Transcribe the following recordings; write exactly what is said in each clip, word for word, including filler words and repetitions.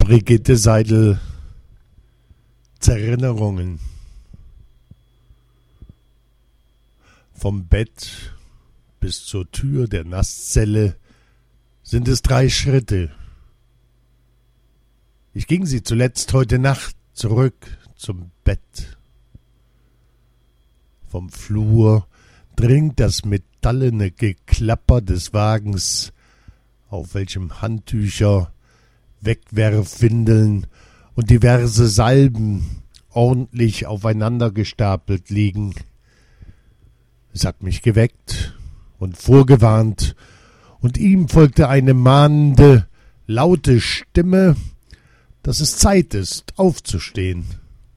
Brigitte Seidel, Zerinnerungen. Vom Bett bis zur Tür der Nasszelle sind es drei Schritte. Ich ging sie zuletzt heute Nacht zurück zum Bett. Vom Flur dringt das metallene Geklapper des Wagens, auf welchem Handtücher, Wegwerfwindeln und diverse Salben ordentlich aufeinander gestapelt liegen. Es hat mich geweckt und vorgewarnt, und ihm folgte eine mahnende, laute Stimme, dass es Zeit ist, aufzustehen.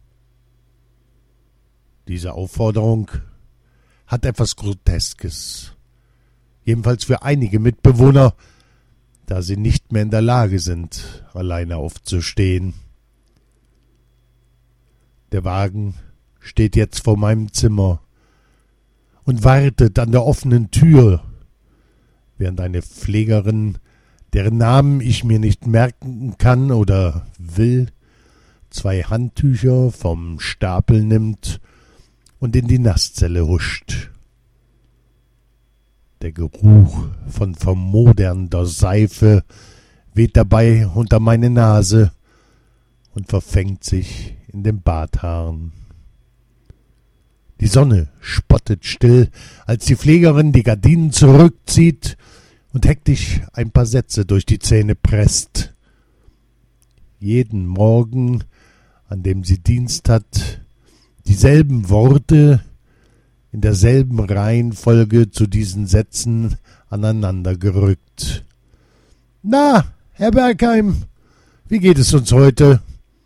Diese Aufforderung hat etwas Groteskes, jedenfalls für einige Mitbewohner, da sie nicht mehr in der Lage sind, alleine aufzustehen. Der Wagen steht jetzt vor meinem Zimmer und wartet an der offenen Tür, während eine Pflegerin, deren Namen ich mir nicht merken kann oder will, zwei Handtücher vom Stapel nimmt und in die Nasszelle huscht. Der Geruch von vermodernder Seife weht dabei unter meine Nase und verfängt sich in den Barthaaren. Die Sonne spottet still, als die Pflegerin die Gardinen zurückzieht und hektisch ein paar Sätze durch die Zähne presst. Jeden Morgen, an dem sie Dienst hat, dieselben Worte in derselben Reihenfolge zu diesen Sätzen aneinandergerückt. »Na, Herr Bergheim, wie geht es uns heute?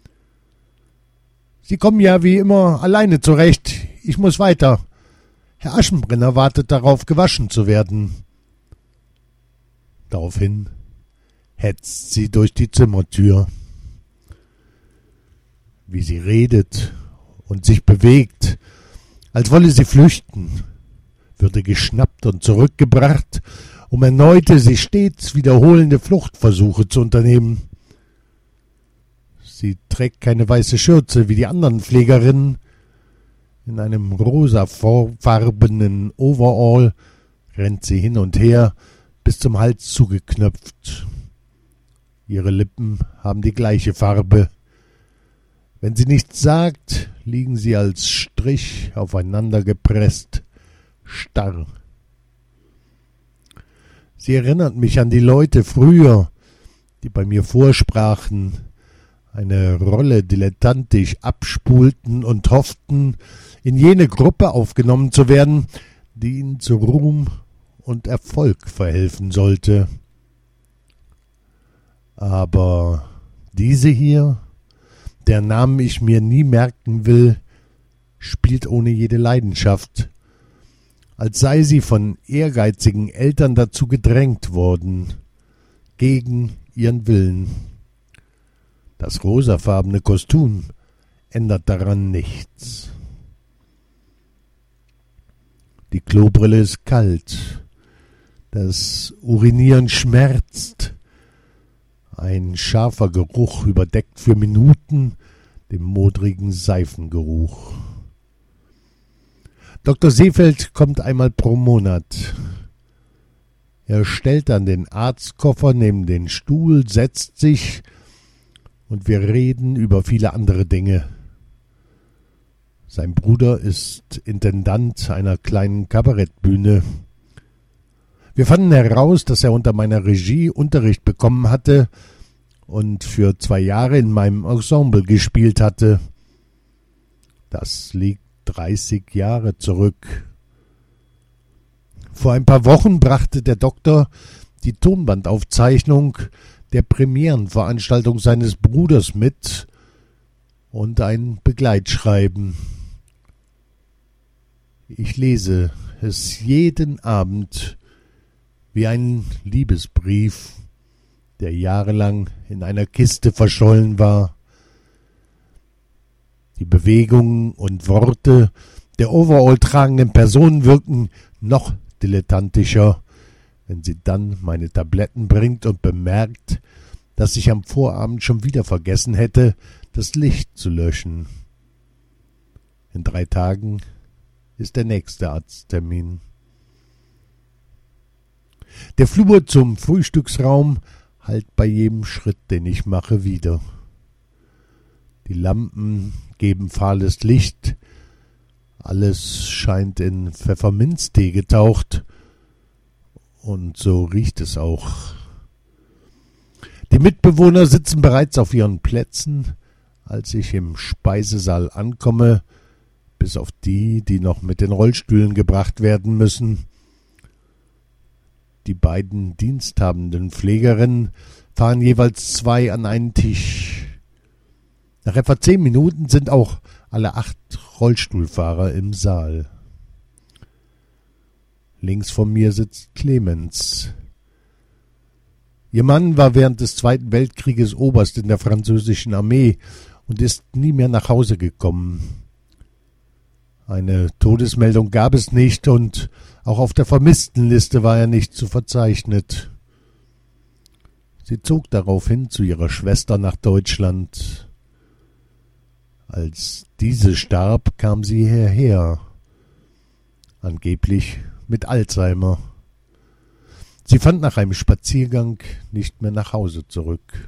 Sie kommen ja wie immer alleine zurecht. Ich muss weiter. Herr Aschenbrenner wartet darauf, gewaschen zu werden.« Daraufhin hetzt sie durch die Zimmertür. Wie sie redet und sich bewegt, als wolle sie flüchten, würde geschnappt und zurückgebracht, um erneute, sich stets wiederholende Fluchtversuche zu unternehmen. Sie trägt keine weiße Schürze wie die anderen Pflegerinnen. In einem rosafarbenen Overall rennt sie hin und her, bis zum Hals zugeknöpft. Ihre Lippen haben die gleiche Farbe. Wenn sie nichts sagt, liegen sie als Strich aufeinander gepresst, starr. Sie erinnert mich an die Leute früher, die bei mir vorsprachen, eine Rolle dilettantisch abspulten und hofften, in jene Gruppe aufgenommen zu werden, die ihnen zu Ruhm und Erfolg verhelfen sollte. Aber diese hier, deren Namen ich mir nie merken will, spielt ohne jede Leidenschaft, als sei sie von ehrgeizigen Eltern dazu gedrängt worden, gegen ihren Willen. Das rosafarbene Kostüm ändert daran nichts. Die Klobrille ist kalt, das Urinieren schmerzt, ein scharfer Geruch überdeckt für Minuten den modrigen Seifengeruch. Doktor Seefeld kommt einmal pro Monat. Er stellt dann den Arztkoffer neben den Stuhl, setzt sich und wir reden über viele andere Dinge. Sein Bruder ist Intendant einer kleinen Kabarettbühne. Wir fanden heraus, dass er unter meiner Regie Unterricht bekommen hatte und für zwei Jahre in meinem Ensemble gespielt hatte. Das liegt dreißig Jahre zurück. Vor ein paar Wochen brachte der Doktor die Tonbandaufzeichnung der Premierenveranstaltung seines Bruders mit und ein Begleitschreiben. Ich lese es jeden Abend wie einen Liebesbrief, der jahrelang in einer Kiste verschollen war. Die Bewegungen und Worte der Overall tragenden Personen wirken noch dilettantischer, wenn sie dann meine Tabletten bringt und bemerkt, dass ich am Vorabend schon wieder vergessen hätte, das Licht zu löschen. In drei Tagen ist der nächste Arzttermin. Der Flur zum Frühstücksraum hallt bei jedem Schritt, den ich mache, wieder. Die Lampen geben fahles Licht, alles scheint in Pfefferminztee getaucht, und so riecht es auch. Die Mitbewohner sitzen bereits auf ihren Plätzen, als ich im Speisesaal ankomme, bis auf die, die noch mit den Rollstühlen gebracht werden müssen. Die beiden diensthabenden Pflegerinnen fahren jeweils zwei an einen Tisch. Nach etwa zehn Minuten sind auch alle acht Rollstuhlfahrer im Saal. Links von mir sitzt Clemens. Ihr Mann war während des Zweiten Weltkrieges Oberst in der französischen Armee und ist nie mehr nach Hause gekommen. Eine Todesmeldung gab es nicht und auch auf der Vermisstenliste war er nicht zu verzeichnet. Sie zog daraufhin zu ihrer Schwester nach Deutschland. Als diese starb, kam sie hierher, angeblich mit Alzheimer. Sie fand nach einem Spaziergang nicht mehr nach Hause zurück.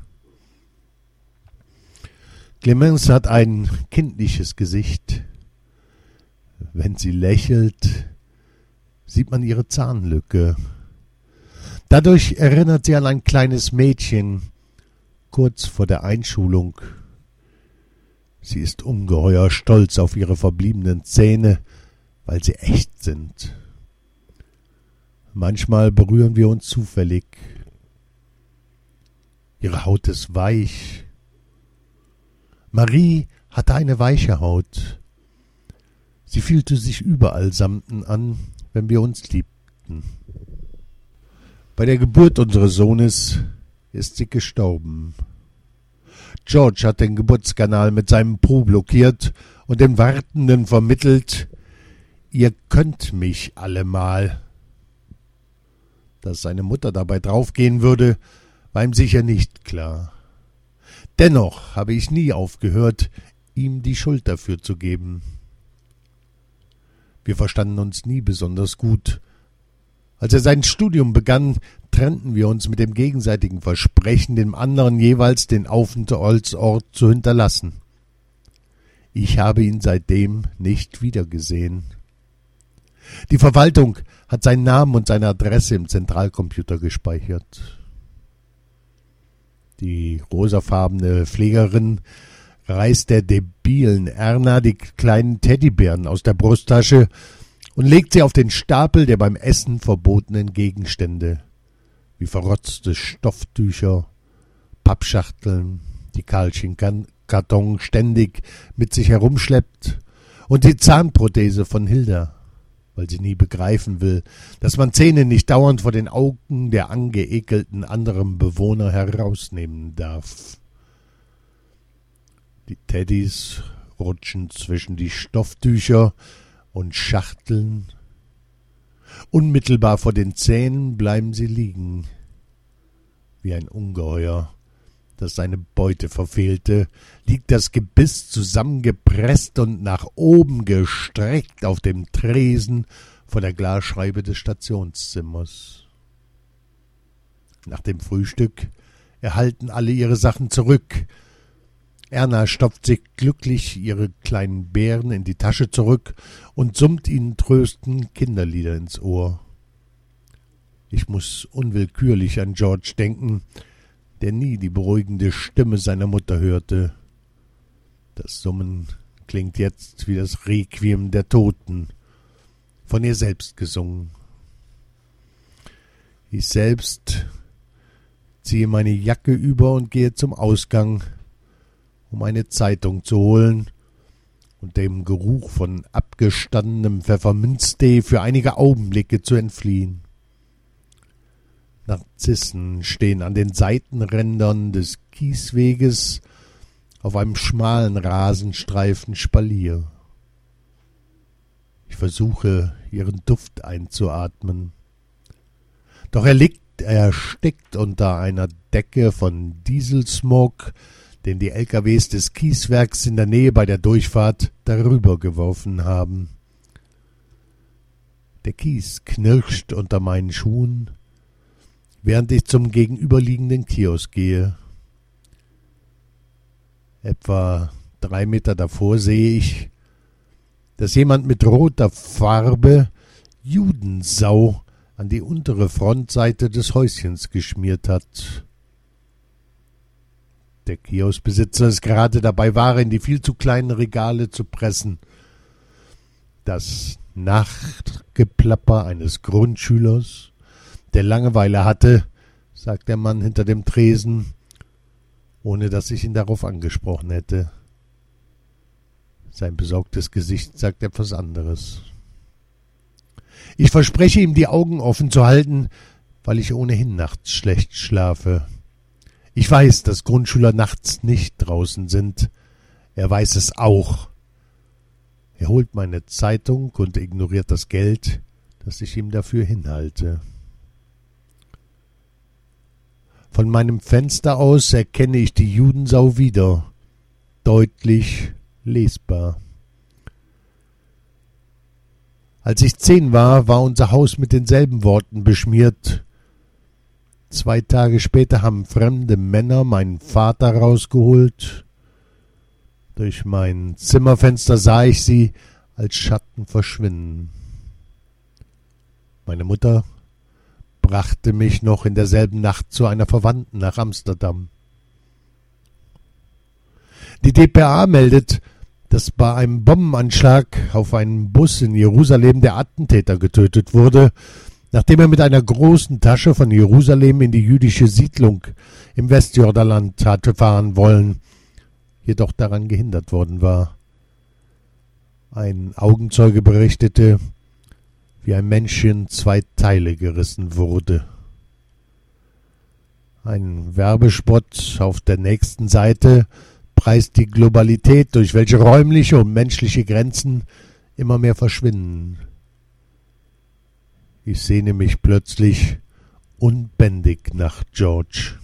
Clemence hat ein kindliches Gesicht. Wenn sie lächelt, sieht man ihre Zahnlücke. Dadurch erinnert sie an ein kleines Mädchen, kurz vor der Einschulung. Sie ist ungeheuer stolz auf ihre verbliebenen Zähne, weil sie echt sind. Manchmal berühren wir uns zufällig. Ihre Haut ist weich. Marie hatte eine weiche Haut. Sie fühlte sich überall samten an, wenn wir uns liebten. Bei der Geburt unseres Sohnes ist sie gestorben. George hat den Geburtskanal mit seinem Po blockiert und den Wartenden vermittelt: Ihr könnt mich alle mal. Dass seine Mutter dabei draufgehen würde, war ihm sicher nicht klar. Dennoch habe ich nie aufgehört, ihm die Schuld dafür zu geben. Wir verstanden uns nie besonders gut. Als er sein Studium begann, trennten wir uns mit dem gegenseitigen Versprechen, dem anderen jeweils den Aufenthaltsort zu hinterlassen. Ich habe ihn seitdem nicht wiedergesehen. Die Verwaltung hat seinen Namen und seine Adresse im Zentralcomputer gespeichert. Die rosafarbene Pflegerin reißt der debilen Erna die kleinen Teddybären aus der Brusttasche und legt sie auf den Stapel der beim Essen verbotenen Gegenstände, wie verrotzte Stofftücher, Pappschachteln, die Karlchen Karton ständig mit sich herumschleppt, und die Zahnprothese von Hilda, weil sie nie begreifen will, dass man Zähne nicht dauernd vor den Augen der angeekelten anderen Bewohner herausnehmen darf. Die Teddys rutschen zwischen die Stofftücher und Schachteln. Unmittelbar vor den Zähnen bleiben sie liegen, wie ein Ungeheuer, das seine Beute verfehlte, liegt das Gebiss zusammengepresst und nach oben gestreckt auf dem Tresen vor der Glasscheibe des Stationszimmers. Nach dem Frühstück erhalten alle ihre Sachen zurück. Erna stopft sich glücklich ihre kleinen Bären in die Tasche zurück und summt ihnen tröstend Kinderlieder ins Ohr. Ich muss unwillkürlich an George denken, der nie die beruhigende Stimme seiner Mutter hörte. Das Summen klingt jetzt wie das Requiem der Toten, von ihr selbst gesungen. Ich selbst ziehe meine Jacke über und gehe zum Ausgang, um eine Zeitung zu holen und dem Geruch von abgestandenem Pfefferminztee für einige Augenblicke zu entfliehen. Narzissen stehen an den Seitenrändern des Kiesweges auf einem schmalen Rasenstreifen Spalier. Ich versuche, ihren Duft einzuatmen. Doch er liegt erstickt unter einer Decke von Dieselsmog, den die L K Ws des Kieswerks in der Nähe bei der Durchfahrt darüber geworfen haben. Der Kies knirscht unter meinen Schuhen, während ich zum gegenüberliegenden Kiosk gehe. Etwa drei Meter davor sehe ich, dass jemand mit roter Farbe Judensau an die untere Frontseite des Häuschens geschmiert hat. Der Kioskbesitzer ist gerade dabei, Ware in die viel zu kleinen Regale zu pressen. Das Nachtgeplapper eines Grundschülers, der Langeweile hatte, sagt der Mann hinter dem Tresen, ohne dass ich ihn darauf angesprochen hätte. Sein besorgtes Gesicht sagt etwas anderes. Ich verspreche ihm, die Augen offen zu halten, weil ich ohnehin nachts schlecht schlafe. Ich weiß, dass Grundschüler nachts nicht draußen sind. Er weiß es auch. Er holt meine Zeitung und ignoriert das Geld, das ich ihm dafür hinhalte. Von meinem Fenster aus erkenne ich die Judensau wieder, deutlich lesbar. Als ich zehn war, war unser Haus mit denselben Worten beschmiert. Zwei Tage später haben fremde Männer meinen Vater rausgeholt. Durch mein Zimmerfenster sah ich sie als Schatten verschwinden. Meine Mutter brachte mich noch in derselben Nacht zu einer Verwandten nach Amsterdam. Die D P A meldet, dass bei einem Bombenanschlag auf einen Bus in Jerusalem der Attentäter getötet wurde, nachdem er mit einer großen Tasche von Jerusalem in die jüdische Siedlung im Westjordanland hatte fahren wollen, jedoch daran gehindert worden war. Ein Augenzeuge berichtete, wie ein Mensch in zwei Teile gerissen wurde. Ein Werbespot auf der nächsten Seite preist die Globalität, durch welche räumliche und menschliche Grenzen immer mehr verschwinden. Ich sehne mich plötzlich unbändig nach George.